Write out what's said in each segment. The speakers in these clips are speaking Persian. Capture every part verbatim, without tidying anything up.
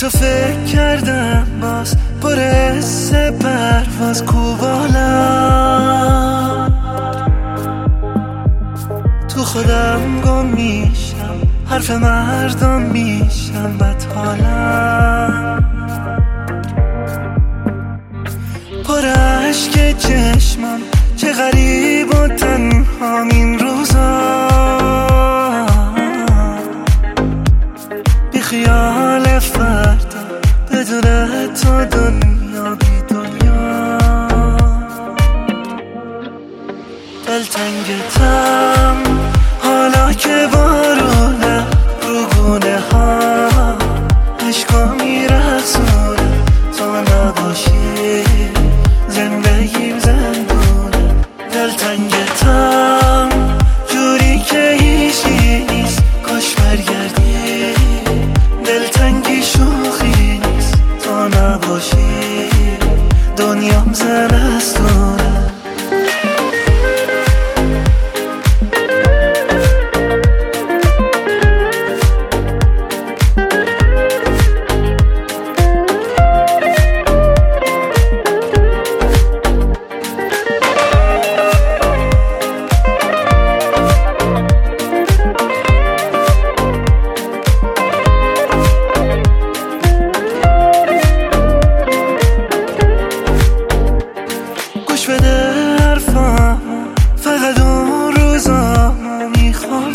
تو فکر کردم باز پر حس پرواز کو بالا، تو خودم گم میشم، حرف مردم میشم بد حالم، پر عشق چشمم چه غریب و تنهام این روزا، بی خیال فردا بدون تو دنیا بی دنیا، دلتنگتم حالا که بارونه رو گونه ها عشقا میرسونه، تو نباشی زندگیم زندونه، دلتنگتم جوری که هیچی نیست کاش برگردی، دلتنگی شوخی نیست تو نباشی دنیام زمستونه. گوش بده حرفامو فقط اون روزامو میخوام،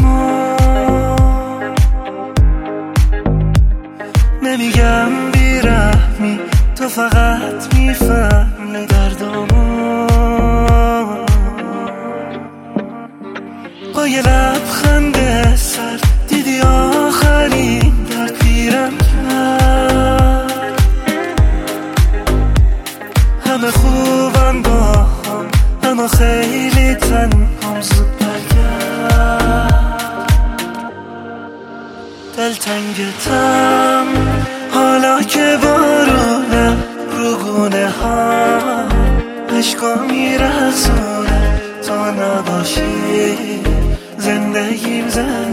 نمیگم بیرحمی تو فقط میفهمی دردامو، با یه لبخند سر دیدی آخرین درد پیرم کرد، همه خوبم با هم اما خیلی تنهام زود برگرد، دلتنگتم حالا که بارونه رو گونه ها عشقا میرسونه، تو نباشی زندگیم زن